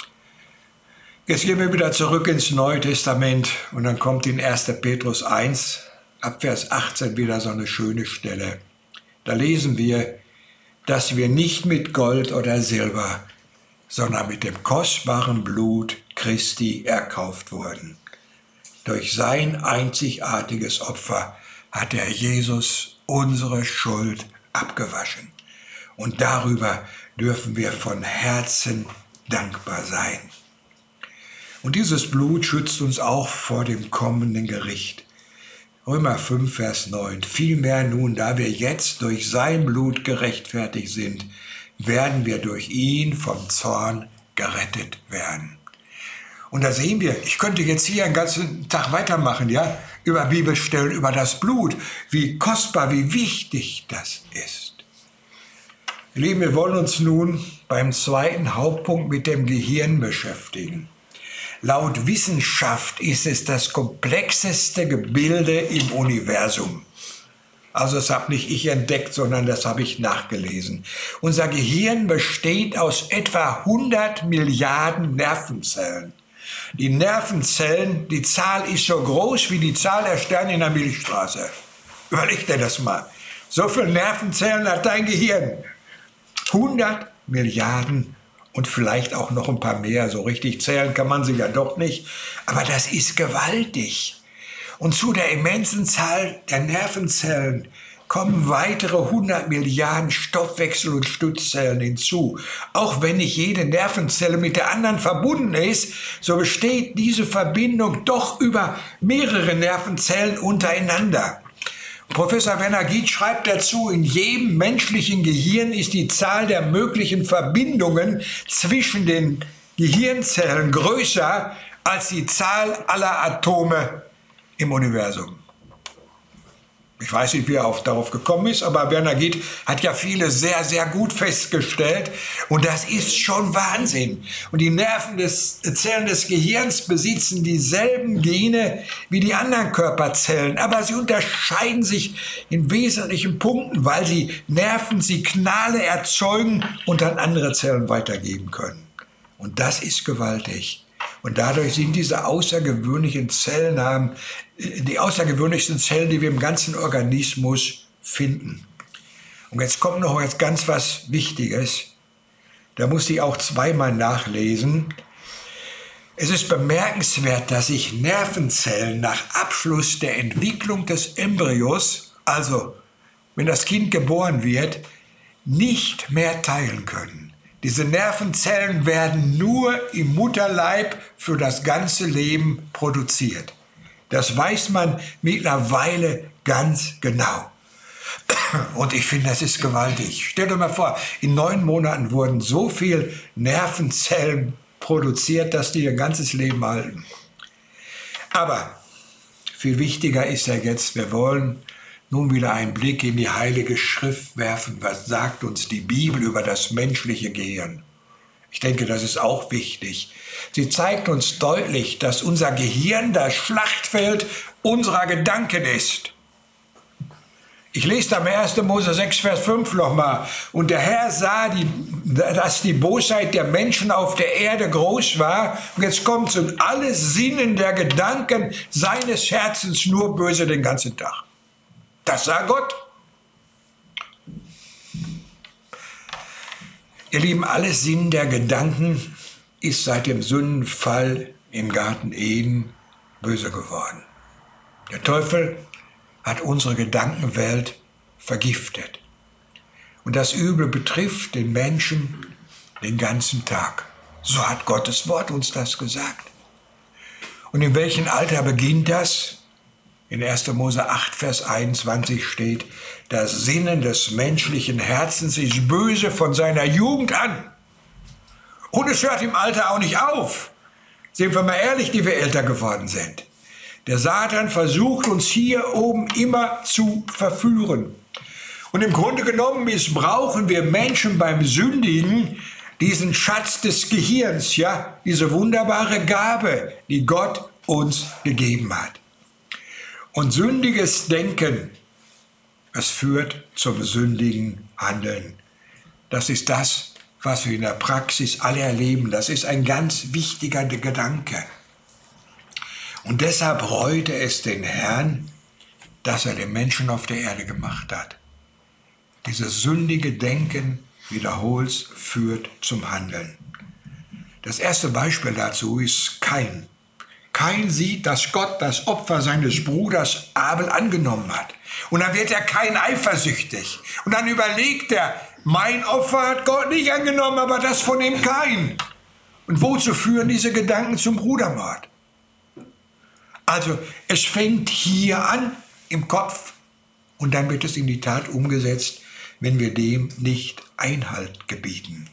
Jetzt gehen wir wieder zurück ins Neue Testament und dann kommt in erster Petrus eins, ab Vers achtzehn wieder so eine schöne Stelle. Da lesen wir, dass wir nicht mit Gold oder Silber, sondern mit dem kostbaren Blut Christi erkauft wurden. Durch sein einzigartiges Opfer hat der Jesus unsere Schuld abgewaschen. Und darüber dürfen wir von Herzen dankbar sein. Und dieses Blut schützt uns auch vor dem kommenden Gericht. Römer fünf, Vers neun. Vielmehr nun, da wir jetzt durch sein Blut gerechtfertigt sind, werden wir durch ihn vom Zorn gerettet werden. Und da sehen wir, ich könnte jetzt hier einen ganzen Tag weitermachen, ja, über Bibelstellen, über das Blut, wie kostbar, wie wichtig das ist. Ihr Lieben, wir wollen uns nun beim zweiten Hauptpunkt mit dem Gehirn beschäftigen. Laut Wissenschaft ist es das komplexeste Gebilde im Universum. Also das habe nicht ich entdeckt, sondern das habe ich nachgelesen. Unser Gehirn besteht aus etwa hundert Milliarden Nervenzellen. Die Nervenzellen, die Zahl ist so groß wie die Zahl der Sterne in der Milchstraße. Überleg dir das mal. So viele Nervenzellen hat dein Gehirn. hundert Milliarden und vielleicht auch noch ein paar mehr. So richtig zählen kann man sie ja doch nicht. Aber das ist gewaltig. Und zu der immensen Zahl der Nervenzellen kommen weitere hundert Milliarden Stoffwechsel- und Stützzellen hinzu. Auch wenn nicht jede Nervenzelle mit der anderen verbunden ist, so besteht diese Verbindung doch über mehrere Nervenzellen untereinander. Professor Werner Giet schreibt dazu, in jedem menschlichen Gehirn ist die Zahl der möglichen Verbindungen zwischen den Gehirnzellen größer als die Zahl aller Atome im Universum. Ich weiß nicht, wie er auf, darauf gekommen ist, aber Werner Gitt hat ja viele sehr, sehr gut festgestellt. Und das ist schon Wahnsinn. Und die Nerven des Zellen des Gehirns besitzen dieselben Gene wie die anderen Körperzellen. Aber sie unterscheiden sich in wesentlichen Punkten, weil sie Nervensignale erzeugen und dann andere Zellen weitergeben können. Und das ist gewaltig. Und dadurch sind diese außergewöhnlichen Zellen, haben, die außergewöhnlichsten Zellen, die wir im ganzen Organismus finden. Und jetzt kommt noch jetzt ganz was Wichtiges. Da musste ich auch zweimal nachlesen. Es ist bemerkenswert, dass sich Nervenzellen nach Abschluss der Entwicklung des Embryos, also wenn das Kind geboren wird, nicht mehr teilen können. Diese Nervenzellen werden nur im Mutterleib für das ganze Leben produziert. Das weiß man mittlerweile ganz genau. Und ich finde, das ist gewaltig. Stellt euch mal vor, in neun Monaten wurden so viele Nervenzellen produziert, dass die ihr ganzes Leben halten. Aber viel wichtiger ist ja jetzt, wir wollen nun wieder einen Blick in die Heilige Schrift werfen. Was sagt uns die Bibel über das menschliche Gehirn? Ich denke, das ist auch wichtig. Sie zeigt uns deutlich, dass unser Gehirn das Schlachtfeld unserer Gedanken ist. Ich lese da im ersten Mose sechs, Vers fünf nochmal. Und der Herr sah, die, dass die Bosheit der Menschen auf der Erde groß war. Und jetzt kommt's, und alle Sinnen der Gedanken seines Herzens nur böse den ganzen Tag. Das sah Gott. Ihr Lieben, alles Sinn der Gedanken ist seit dem Sündenfall im Garten Eden böse geworden. Der Teufel hat unsere Gedankenwelt vergiftet. Und das Übel betrifft den Menschen den ganzen Tag. So hat Gottes Wort uns das gesagt. Und in welchem Alter beginnt das? In erster Mose acht, Vers einundzwanzig steht, das Sinnen des menschlichen Herzens ist böse von seiner Jugend an. Und es hört im Alter auch nicht auf. Sind wir mal ehrlich, die wir älter geworden sind. Der Satan versucht uns hier oben immer zu verführen. Und im Grunde genommen missbrauchen wir Menschen beim Sündigen diesen Schatz des Gehirns, ja, diese wunderbare Gabe, die Gott uns gegeben hat. Und sündiges Denken, es führt zum sündigen Handeln. Das ist das, was wir in der Praxis alle erleben. Das ist ein ganz wichtiger Gedanke. Und deshalb reute es den Herrn, dass er den Menschen auf der Erde gemacht hat. Dieses sündige Denken, wiederholst, führt zum Handeln. Das erste Beispiel dazu ist Kain. Kain sieht, dass Gott das Opfer seines Bruders Abel angenommen hat. Und dann wird er Kain eifersüchtig. Und dann überlegt er, mein Opfer hat Gott nicht angenommen, aber das von dem Kain. Und wozu führen diese Gedanken zum Brudermord? Also es fängt hier an im Kopf und dann wird es in die Tat umgesetzt, wenn wir dem nicht Einhalt gebieten.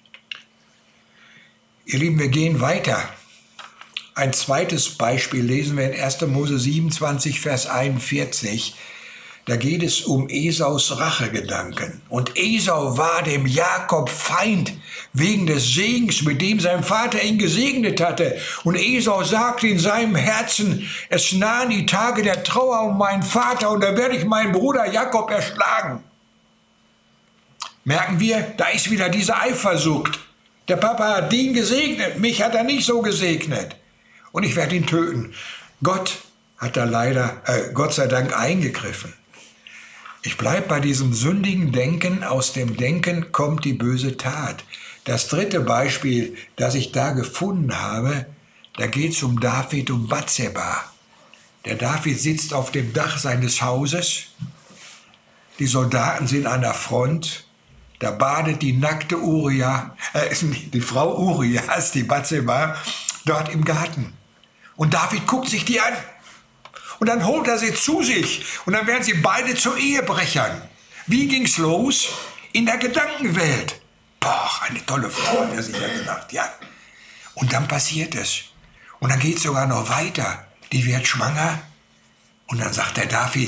Ihr Lieben, wir gehen weiter. Ein zweites Beispiel lesen wir in erster Mose siebenundzwanzig, Vers einundvierzig. Da geht es um Esaus Rachegedanken. Und Esau war dem Jakob Feind wegen des Segens, mit dem sein Vater ihn gesegnet hatte. Und Esau sagte in seinem Herzen, es nahen die Tage der Trauer um meinen Vater und da werde ich meinen Bruder Jakob erschlagen. Merken wir, da ist wieder diese Eifersucht. Der Papa hat den gesegnet, mich hat er nicht so gesegnet. Und ich werde ihn töten. Gott hat da leider, äh, Gott sei Dank, eingegriffen. Ich bleibe bei diesem sündigen Denken. Aus dem Denken kommt die böse Tat. Das dritte Beispiel, das ich da gefunden habe, da geht es um David und Bathseba. Der David sitzt auf dem Dach seines Hauses. Die Soldaten sind an der Front. Da badet die nackte Uria, äh, die Frau Urias, die Bathseba, dort im Garten. Und David guckt sich die an. Und dann holt er sie zu sich. Und dann werden sie beide zu Ehebrechern. Wie ging's los? In der Gedankenwelt. Boah, eine tolle Frau, hat er sich ja gedacht, ja. Und dann passiert es. Und dann geht es sogar noch weiter. Die wird schwanger. Und dann sagt der David,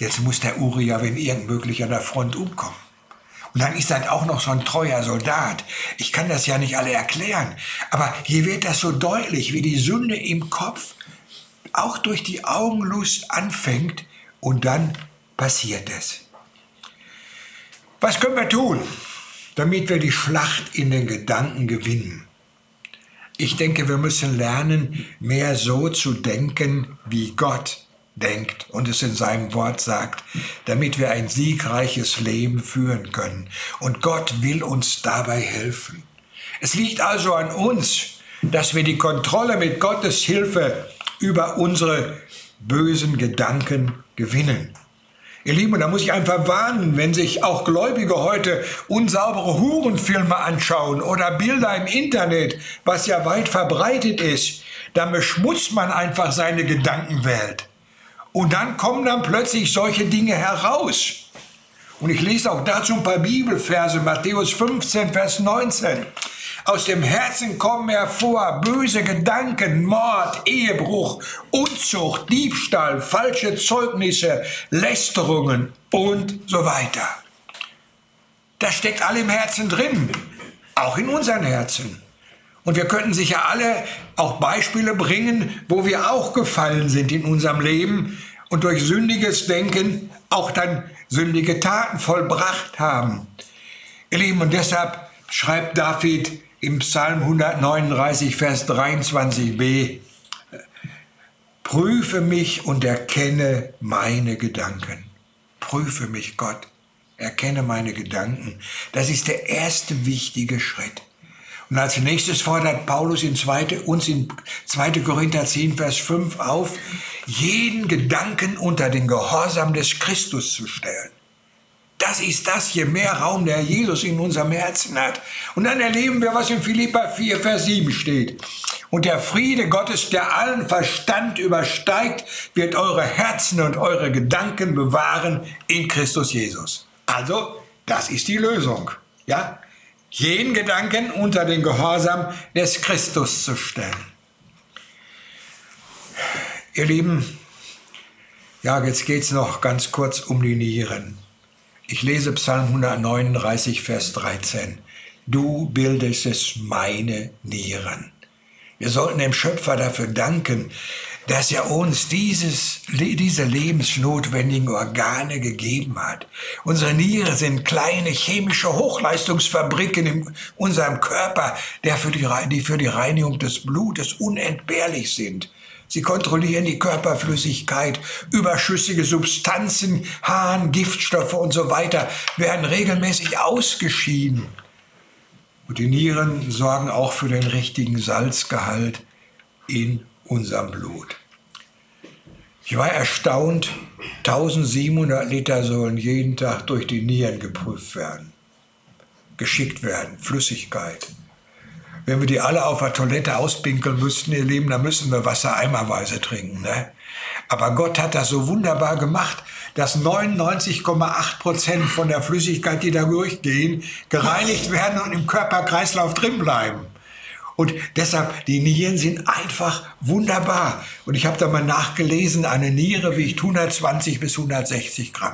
Jetzt muss der Uriah, wenn irgend möglich, an der Front umkommen. Und dann ist das auch noch so ein treuer Soldat. Ich kann das ja nicht alle erklären. Aber hier wird das so deutlich, wie die Sünde im Kopf auch durch die Augenlust anfängt und dann passiert es. Was können wir tun, damit wir die Schlacht in den Gedanken gewinnen? Ich denke, wir müssen lernen, mehr so zu denken, wie Gott denkt und es in seinem Wort sagt, damit wir ein siegreiches Leben führen können. Und Gott will uns dabei helfen. Es liegt also an uns, dass wir die Kontrolle mit Gottes Hilfe über unsere bösen Gedanken gewinnen. Ihr Lieben, da muss ich einfach warnen, wenn sich auch Gläubige heute unsaubere Hurenfilme anschauen oder Bilder im Internet, was ja weit verbreitet ist, dann beschmutzt man einfach seine Gedankenwelt. Und dann kommen dann plötzlich solche Dinge heraus. Und ich lese auch dazu ein paar Bibelverse, Matthäus fünfzehn, Vers neunzehn. Aus dem Herzen kommen hervor böse Gedanken, Mord, Ehebruch, Unzucht, Diebstahl, falsche Zeugnisse, Lästerungen und so weiter. Das steckt alle im Herzen drin, auch in unseren Herzen. Und wir könnten sicher alle auch Beispiele bringen, wo wir auch gefallen sind in unserem Leben und durch sündiges Denken auch dann sündige Taten vollbracht haben. Ihr Lieben, und deshalb schreibt David im Psalm hundertneununddreißig, Vers dreiundzwanzig b, prüfe mich und erkenne meine Gedanken. Prüfe mich, Gott, erkenne meine Gedanken. Das ist der erste wichtige Schritt. Und als nächstes fordert Paulus in zweite, uns in zweiter Korinther zehn, Vers fünf auf, jeden Gedanken unter den Gehorsam des Christus zu stellen. Das ist das, je mehr Raum der Jesus in unserem Herzen hat. Und dann erleben wir, was in Philipper vier, Vers sieben steht. Und der Friede Gottes, der allen Verstand übersteigt, wird eure Herzen und eure Gedanken bewahren in Christus Jesus. Also, das ist die Lösung. Ja? Jeden Gedanken unter den Gehorsam des Christus zu stellen. Ihr Lieben, ja, jetzt geht es noch ganz kurz um die Nieren. Ich lese Psalm hundertneununddreißig, Vers dreizehn. Du bildest meine Nieren. Wir sollten dem Schöpfer dafür danken, dass er uns dieses, diese lebensnotwendigen Organe gegeben hat. Unsere Nieren sind kleine chemische Hochleistungsfabriken in unserem Körper, der für die, die für die Reinigung des Blutes unentbehrlich sind. Sie kontrollieren die Körperflüssigkeit, überschüssige Substanzen, Harn, Giftstoffe und so weiter werden regelmäßig ausgeschieden. Und die Nieren sorgen auch für den richtigen Salzgehalt in unserem Blut. Ich war erstaunt, eintausendsiebenhundert Liter sollen jeden Tag durch die Nieren geprüft werden, geschickt werden, Flüssigkeit. Wenn wir die alle auf der Toilette auspinkeln müssten, ihr Lieben, dann müssen wir Wasser eimerweise trinken. Ne? Aber Gott hat das so wunderbar gemacht, dass neunundneunzig Komma acht Prozent von der Flüssigkeit, die da durchgehen, gereinigt werden und im Körperkreislauf drin bleiben. Und deshalb, die Nieren sind einfach wunderbar. Und ich habe da mal nachgelesen, eine Niere wiegt hundertzwanzig bis hundertsechzig Gramm.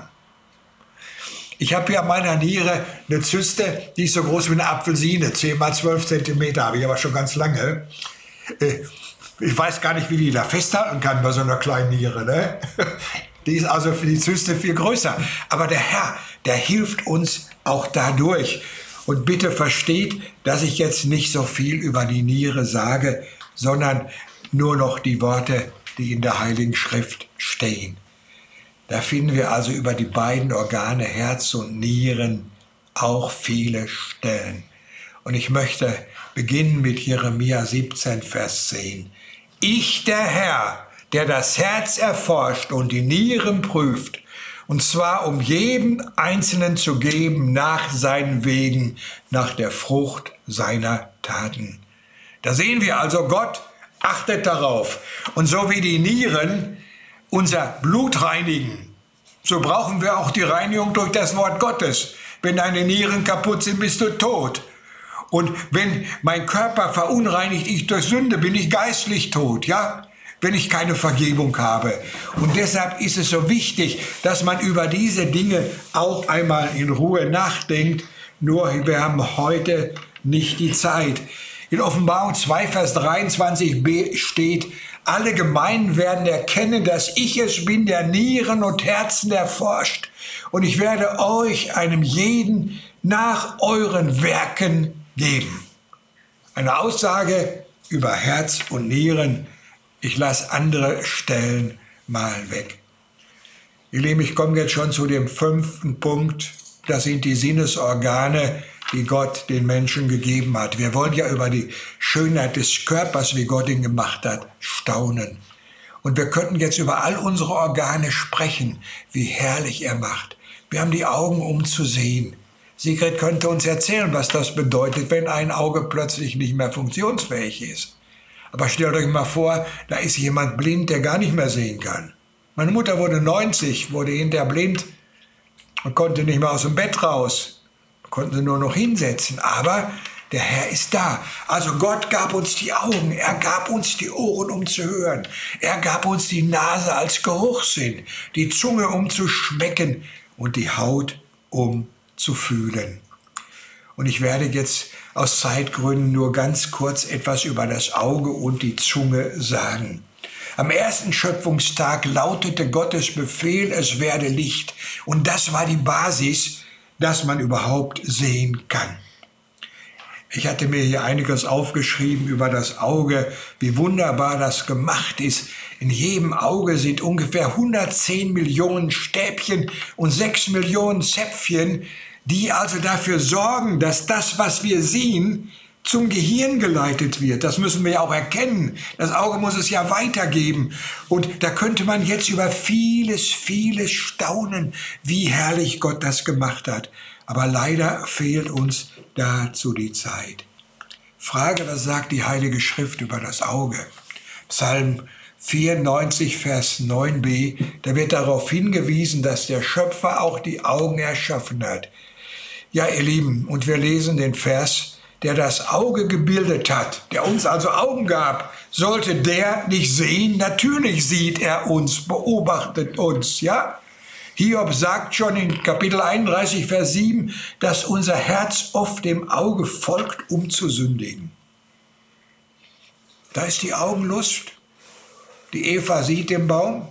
Ich habe hier an meiner Niere eine Zyste, die ist so groß wie eine Apfelsine, zehn mal zwölf Zentimeter, habe ich aber schon ganz lange. Ich weiß gar nicht, wie die da festhalten kann bei so einer kleinen Niere. Ne? Die ist also für die Zyste viel größer. Aber der Herr, der hilft uns auch dadurch. Und bitte versteht, dass ich jetzt nicht so viel über die Niere sage, sondern nur noch die Worte, die in der Heiligen Schrift stehen. Da finden wir also über die beiden Organe Herz und Nieren auch viele Stellen. Und ich möchte beginnen mit Jeremia siebzehn, Vers zehn. Ich, der Herr, der das Herz erforscht und die Nieren prüft, und zwar um jedem Einzelnen zu geben nach seinen Wegen, nach der Frucht seiner Taten. Da sehen wir also, Gott achtet darauf. Und so wie die Nieren unser Blut reinigen, so brauchen wir auch die Reinigung durch das Wort Gottes. Wenn deine Nieren kaputt sind, bist du tot. Und wenn mein Körper verunreinigt ist durch Sünde, bin ich geistlich tot, ja? wenn ich keine Vergebung habe. Und deshalb ist es so wichtig, dass man über diese Dinge auch einmal in Ruhe nachdenkt. Nur wir haben heute nicht die Zeit. In Offenbarung zwei, Vers dreiundzwanzig b steht, alle Gemeinden werden erkennen, dass ich es bin, der Nieren und Herzen erforscht. Und ich werde euch, einem jeden, nach euren Werken geben. Eine Aussage über Herz und Nieren. Ich lasse andere Stellen mal weg. Ihr Lieben, ich komme jetzt schon zu dem fünften Punkt. Das sind die Sinnesorgane, die Gott den Menschen gegeben hat. Wir wollen ja über die Schönheit des Körpers, wie Gott ihn gemacht hat, staunen. Und wir könnten jetzt über all unsere Organe sprechen, wie herrlich er macht. Wir haben die Augen, um zu sehen. Sigrid könnte uns erzählen, was das bedeutet, wenn ein Auge plötzlich nicht mehr funktionsfähig ist. Aber stellt euch mal vor, da ist jemand blind, der gar nicht mehr sehen kann. Meine Mutter wurde neunzig, wurde hinterher blind und konnte nicht mehr aus dem Bett raus. Konnten sie nur noch hinsetzen. Aber der Herr ist da. Also Gott gab uns die Augen, er gab uns die Ohren, um zu hören. Er gab uns die Nase als Geruchssinn, die Zunge, um zu schmecken und die Haut, um zu fühlen. Und ich werde jetzt aus Zeitgründen nur ganz kurz etwas über das Auge und die Zunge sagen. Am ersten Schöpfungstag lautete Gottes Befehl, es werde Licht. Und das war die Basis, dass man überhaupt sehen kann. Ich hatte mir hier einiges aufgeschrieben über das Auge, wie wunderbar das gemacht ist. In jedem Auge sind ungefähr hundertzehn Millionen Stäbchen und sechs Millionen Zäpfchen, die also dafür sorgen, dass das, was wir sehen, zum Gehirn geleitet wird. Das müssen wir ja auch erkennen. Das Auge muss es ja weitergeben. Und da könnte man jetzt über vieles, vieles staunen, wie herrlich Gott das gemacht hat. Aber leider fehlt uns dazu die Zeit. Frage, was sagt die Heilige Schrift über das Auge? Psalm vierundneunzig, Vers neun b, da wird darauf hingewiesen, dass der Schöpfer auch die Augen erschaffen hat. Ja, ihr Lieben, und wir lesen den Vers, der das Auge gebildet hat, der uns also Augen gab, sollte der nicht sehen? Natürlich sieht er uns, beobachtet uns, ja? Hiob sagt schon in Kapitel einunddreißig, Vers sieben, dass unser Herz oft dem Auge folgt, um zu sündigen. Da ist die Augenlust. Die Eva sieht den Baum.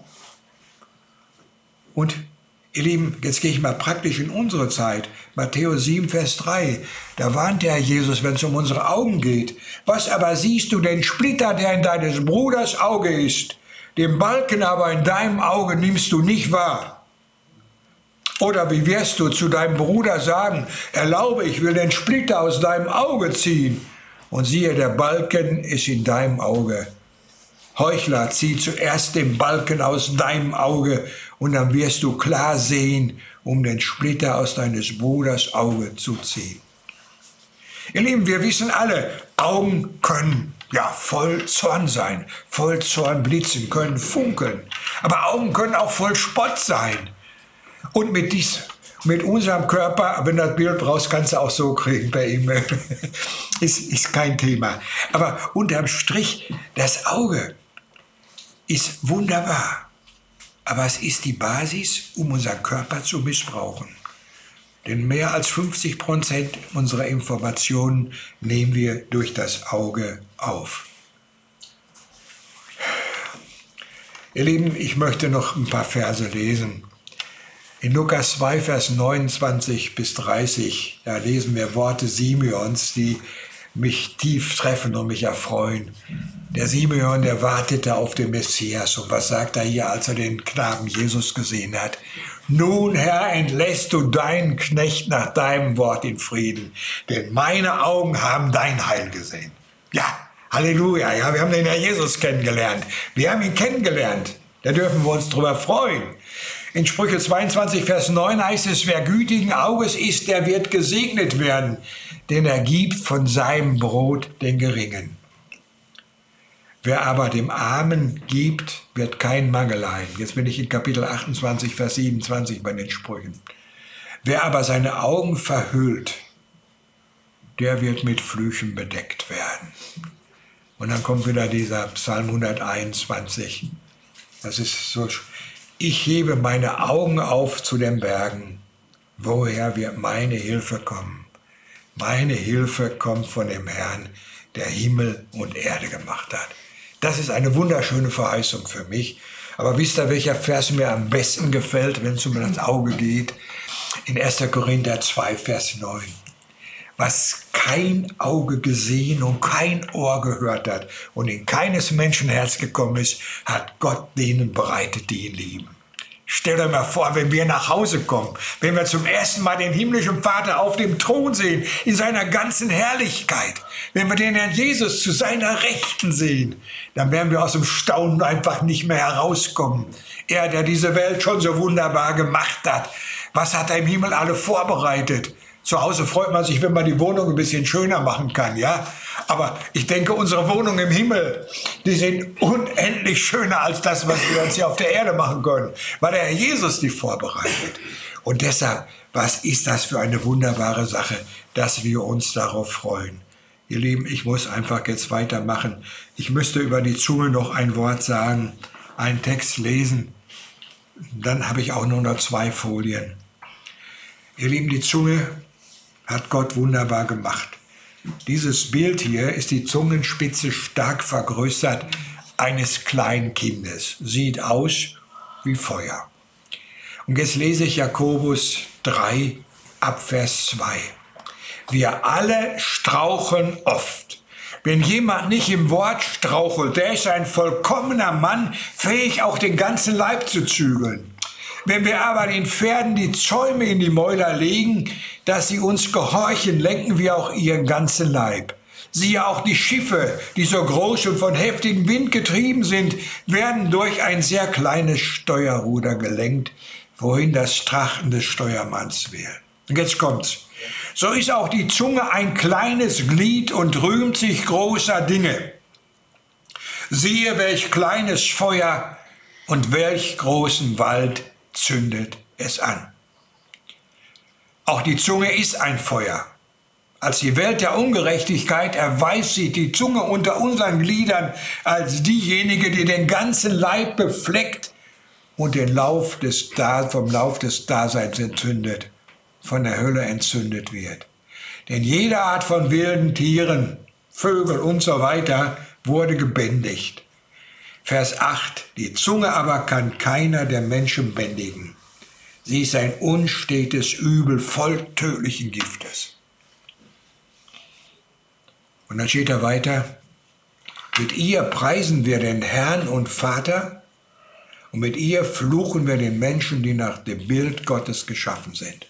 Und ihr Lieben, jetzt gehe ich mal praktisch in unsere Zeit. Matthäus sieben, Vers drei. Da warnt der Herr Jesus, wenn es um unsere Augen geht. Was aber siehst du, den Splitter, der in deines Bruders Auge ist, den Balken aber in deinem Auge nimmst du nicht wahr? Oder wie wirst du zu deinem Bruder sagen, erlaube, ich will den Splitter aus deinem Auge ziehen. Und siehe, der Balken ist in deinem Auge. Heuchler, zieh zuerst den Balken aus deinem Auge und dann wirst du klar sehen, um den Splitter aus deines Bruders Auge zu ziehen. Ihr Lieben, wir wissen alle, Augen können ja voll Zorn sein, voll Zorn blitzen, können funkeln. Aber Augen können auch voll Spott sein. Und mit, dies, mit unserem Körper, wenn du das Bild brauchst, kannst du auch so kriegen per E-Mail. ist, ist kein Thema. Aber unterm Strich, das Auge ist wunderbar. Aber es ist die Basis, um unseren Körper zu missbrauchen. Denn mehr als fünfzig Prozent unserer Informationen nehmen wir durch das Auge auf. Ihr Lieben, ich möchte noch ein paar Verse lesen. In Lukas zwei, Vers neunundzwanzig bis dreißig, da lesen wir Worte Simeons, die mich tief treffen und mich erfreuen. Der Simeon, der wartete auf den Messias. Und was sagt er hier, als er den Knaben Jesus gesehen hat? Nun, Herr, entlässt du deinen Knecht nach deinem Wort in Frieden, denn meine Augen haben dein Heil gesehen. Ja, Halleluja, ja, wir haben den Herr Jesus kennengelernt. Wir haben ihn kennengelernt. Da dürfen wir uns drüber freuen. In Sprüche zweiundzwanzig, Vers neun heißt es, wer gütigen Auges ist, der wird gesegnet werden, denn er gibt von seinem Brot den Geringen. Wer aber dem Armen gibt, wird kein Mangel leiden. Jetzt bin ich in Kapitel achtundzwanzig, Vers siebenundzwanzig bei den Sprüchen. Wer aber seine Augen verhüllt, der wird mit Flüchen bedeckt werden. Und dann kommt wieder dieser Psalm hunderteinundzwanzig. Das ist so, ich hebe meine Augen auf zu den Bergen. Woher wird meine Hilfe kommen? Meine Hilfe kommt von dem Herrn, der Himmel und Erde gemacht hat. Das ist eine wunderschöne Verheißung für mich. Aber wisst ihr, welcher Vers mir am besten gefällt, wenn es um das Auge geht? In erster Korinther zwei, Vers neun. Was kein Auge gesehen und kein Ohr gehört hat und in keines Menschen Herz gekommen ist, hat Gott denen bereitet, die ihn lieben. Stell dir mal vor, wenn wir nach Hause kommen, wenn wir zum ersten Mal den himmlischen Vater auf dem Thron sehen, in seiner ganzen Herrlichkeit, wenn wir den Herrn Jesus zu seiner Rechten sehen, dann werden wir aus dem Staunen einfach nicht mehr herauskommen. Er, der diese Welt schon so wunderbar gemacht hat, was hat er im Himmel alle vorbereitet? Zu Hause freut man sich, wenn man die Wohnung ein bisschen schöner machen kann, ja? Aber ich denke, unsere Wohnungen im Himmel, die sind unendlich schöner als das, was wir uns hier auf der Erde machen können, weil der Herr Jesus die vorbereitet. Und deshalb, was ist das für eine wunderbare Sache, dass wir uns darauf freuen? Ihr Lieben, ich muss einfach jetzt weitermachen. Ich müsste über die Zunge noch ein Wort sagen, einen Text lesen. Dann habe ich auch nur noch zwei Folien. Ihr Lieben, die Zunge hat Gott wunderbar gemacht. Dieses Bild hier ist die Zungenspitze stark vergrößert eines kleinen Kindes. Sieht aus wie Feuer. Und jetzt lese ich Jakobus drei, ab Vers zwei. Wir alle straucheln oft. Wenn jemand nicht im Wort strauchelt, der ist ein vollkommener Mann, fähig auch den ganzen Leib zu zügeln. Wenn wir aber den Pferden die Zäume in die Mäuler legen, dass sie uns gehorchen, lenken wir auch ihren ganzen Leib. Siehe auch die Schiffe, die so groß und von heftigem Wind getrieben sind, werden durch ein sehr kleines Steuerruder gelenkt, wohin das Trachten des Steuermanns will. Und jetzt kommt's. So ist auch die Zunge ein kleines Glied und rühmt sich großer Dinge. Siehe, welch kleines Feuer und welch großen Wald zündet es an. Auch die Zunge ist ein Feuer. Als die Welt der Ungerechtigkeit erweist sich die Zunge unter unseren Gliedern als diejenige, die den ganzen Leib befleckt und den Lauf des da- vom Lauf des Daseins entzündet, von der Hölle entzündet wird. Denn jede Art von wilden Tieren, Vögel und so weiter wurde gebändigt. Vers acht. Die Zunge aber kann keiner der Menschen bändigen. Sie ist ein unstetes Übel voll tödlichen Giftes. Und dann steht er weiter. Mit ihr preisen wir den Herrn und Vater und mit ihr fluchen wir den Menschen, die nach dem Bild Gottes geschaffen sind.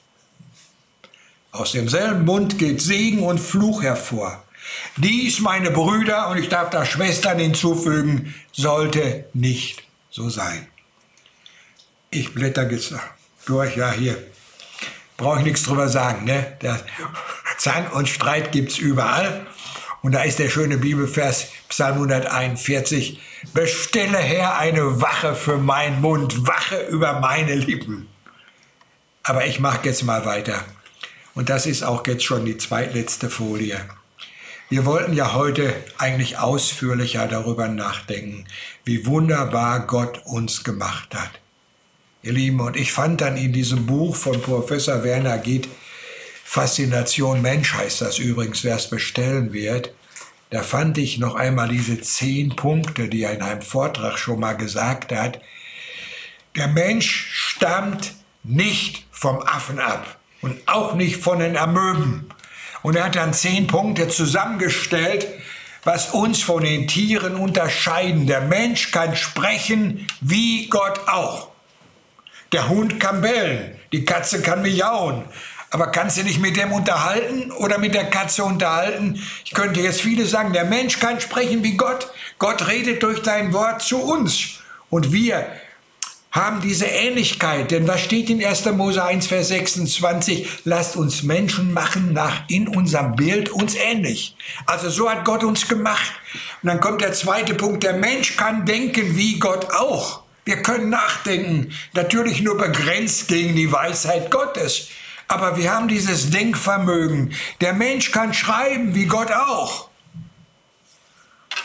Aus demselben Mund geht Segen und Fluch hervor. Dies, meine Brüder, und ich darf da Schwestern hinzufügen, sollte nicht so sein. Ich blätter jetzt durch, ja hier, brauche ich nichts drüber sagen, ne? Der Zank und Streit gibt es überall. Und da ist der schöne Bibelvers, Psalm hunderteinundvierzig, bestelle Herr eine Wache für meinen Mund, Wache über meine Lippen. Aber ich mache jetzt mal weiter. Und das ist auch jetzt schon die zweitletzte Folie. Wir wollten ja heute eigentlich ausführlicher darüber nachdenken, wie wunderbar Gott uns gemacht hat. Ihr Lieben, und ich fand dann in diesem Buch von Professor Werner Gitt, Faszination Mensch heißt das übrigens, wer es bestellen wird, da fand ich noch einmal diese zehn Punkte, die er in einem Vortrag schon mal gesagt hat. Der Mensch stammt nicht vom Affen ab und auch nicht von den Amöben. Und er hat dann zehn Punkte zusammengestellt, was uns von den Tieren unterscheiden. Der Mensch kann sprechen, wie Gott auch. Der Hund kann bellen, die Katze kann miauen. Aber kannst du dich mit dem unterhalten oder mit der Katze unterhalten? Ich könnte jetzt viele sagen, der Mensch kann sprechen wie Gott. Gott redet durch sein Wort zu uns. Und wir haben diese Ähnlichkeit. Denn was steht in erster Mose eins, Vers sechsundzwanzig? Lasst uns Menschen machen nach in unserem Bild uns ähnlich. Also so hat Gott uns gemacht. Und dann kommt der zweite Punkt. Der Mensch kann denken wie Gott auch. Wir können nachdenken. Natürlich nur begrenzt gegen die Weisheit Gottes. Aber wir haben dieses Denkvermögen. Der Mensch kann schreiben wie Gott auch.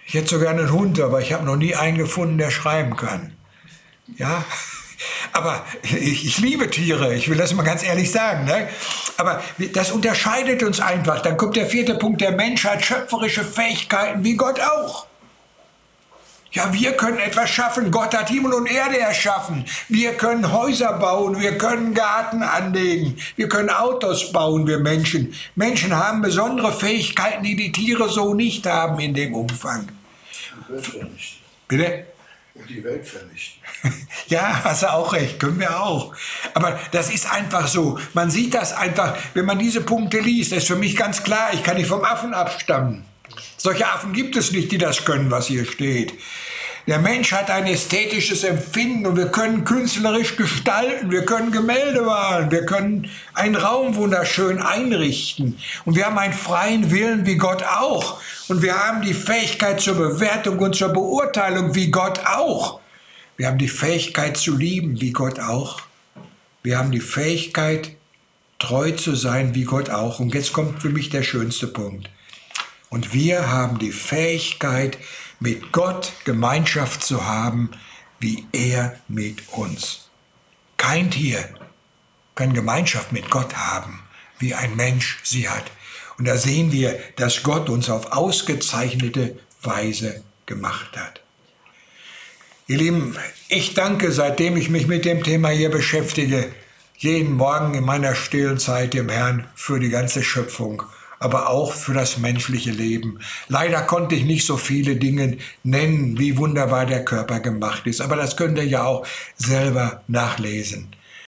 Ich hätte so gerne einen Hund, aber ich habe noch nie einen gefunden, der schreiben kann. Ja, aber ich, ich liebe Tiere, ich will das mal ganz ehrlich sagen. Ne? Aber das unterscheidet uns einfach. Dann kommt der vierte Punkt, der Mensch hat schöpferische Fähigkeiten wie Gott auch. Ja, wir können etwas schaffen. Gott hat Himmel und Erde erschaffen. Wir können Häuser bauen, wir können Garten anlegen, wir können Autos bauen, wir Menschen. Menschen haben besondere Fähigkeiten, die die Tiere so nicht haben in dem Umfang. Die Welt vernichten. Bitte? Und die Welt vernichten. Ja, hast du auch recht, können wir auch. Aber das ist einfach so. Man sieht das einfach, wenn man diese Punkte liest, das ist für mich ganz klar, ich kann nicht vom Affen abstammen. Solche Affen gibt es nicht, die das können, was hier steht. Der Mensch hat ein ästhetisches Empfinden und wir können künstlerisch gestalten, wir können Gemälde malen, wir können einen Raum wunderschön einrichten. Und wir haben einen freien Willen wie Gott auch. Und wir haben die Fähigkeit zur Bewertung und zur Beurteilung wie Gott auch. Wir haben die Fähigkeit zu lieben wie Gott auch. Wir haben die Fähigkeit, treu zu sein wie Gott auch. Und jetzt kommt für mich der schönste Punkt. Und wir haben die Fähigkeit, mit Gott Gemeinschaft zu haben, wie er mit uns. Kein Tier kann Gemeinschaft mit Gott haben, wie ein Mensch sie hat. Und da sehen wir, dass Gott uns auf ausgezeichnete Weise gemacht hat. Ihr Lieben, ich danke, seitdem ich mich mit dem Thema hier beschäftige, jeden Morgen in meiner stillen Zeit dem Herrn für die ganze Schöpfung, aber auch für das menschliche Leben. Leider konnte ich nicht so viele Dinge nennen, wie wunderbar der Körper gemacht ist, aber das könnt ihr ja auch selber nachlesen.